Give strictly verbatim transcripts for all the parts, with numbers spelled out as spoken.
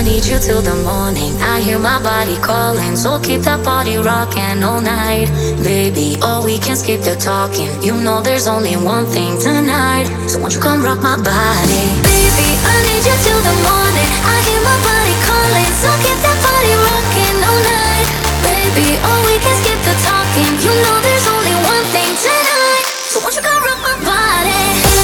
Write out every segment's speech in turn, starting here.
need you till the morning. I hear my body calling, so keep that body rocking all night. Baby, oh, we can skip the talking. You know there's only one thing tonight, so won't you come rock my body? Baby, I need you till the morning. I hear my body calling, so keep that body rocking all night. Baby, oh, we can skip the talking. You know there's only one thing tonight, so won't you come rock my body?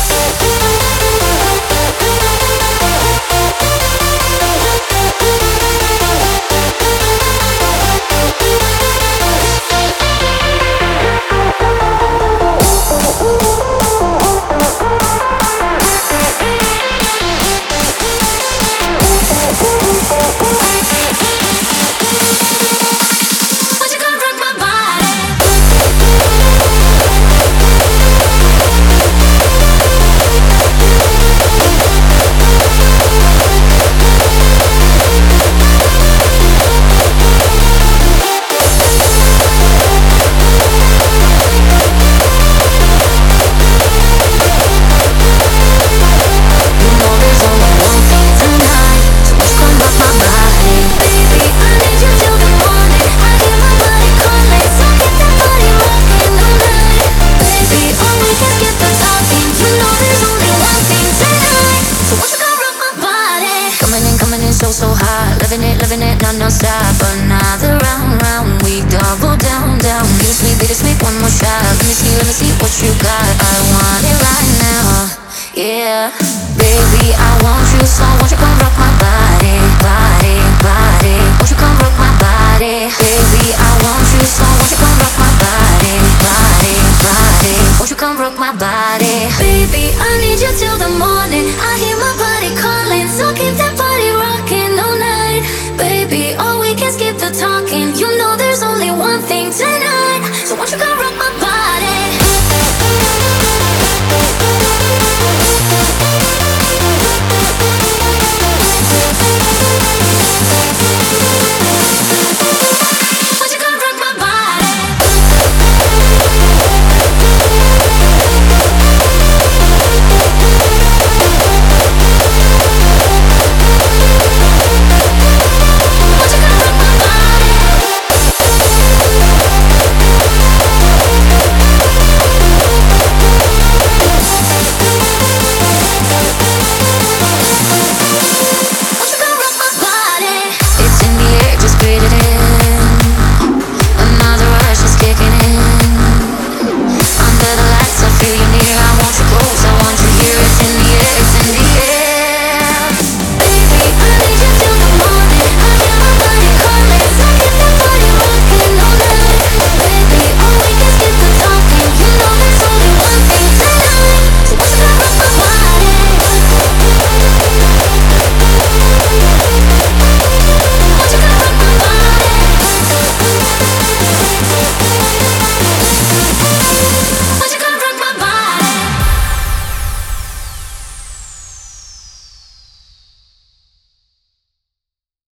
So hot, living it, living it, non non-stop. Another round, round, we double down, down. Give it to me, baby, just make one more shot. Let me see, let me see what you got. I want it right now, yeah. Baby, I want you, so won't you come rock my body, body, body. Won't you come rock my body? Baby, I want you, so won't you come rock my body, body, body. Won't you come rock my body? Baby, I need you till the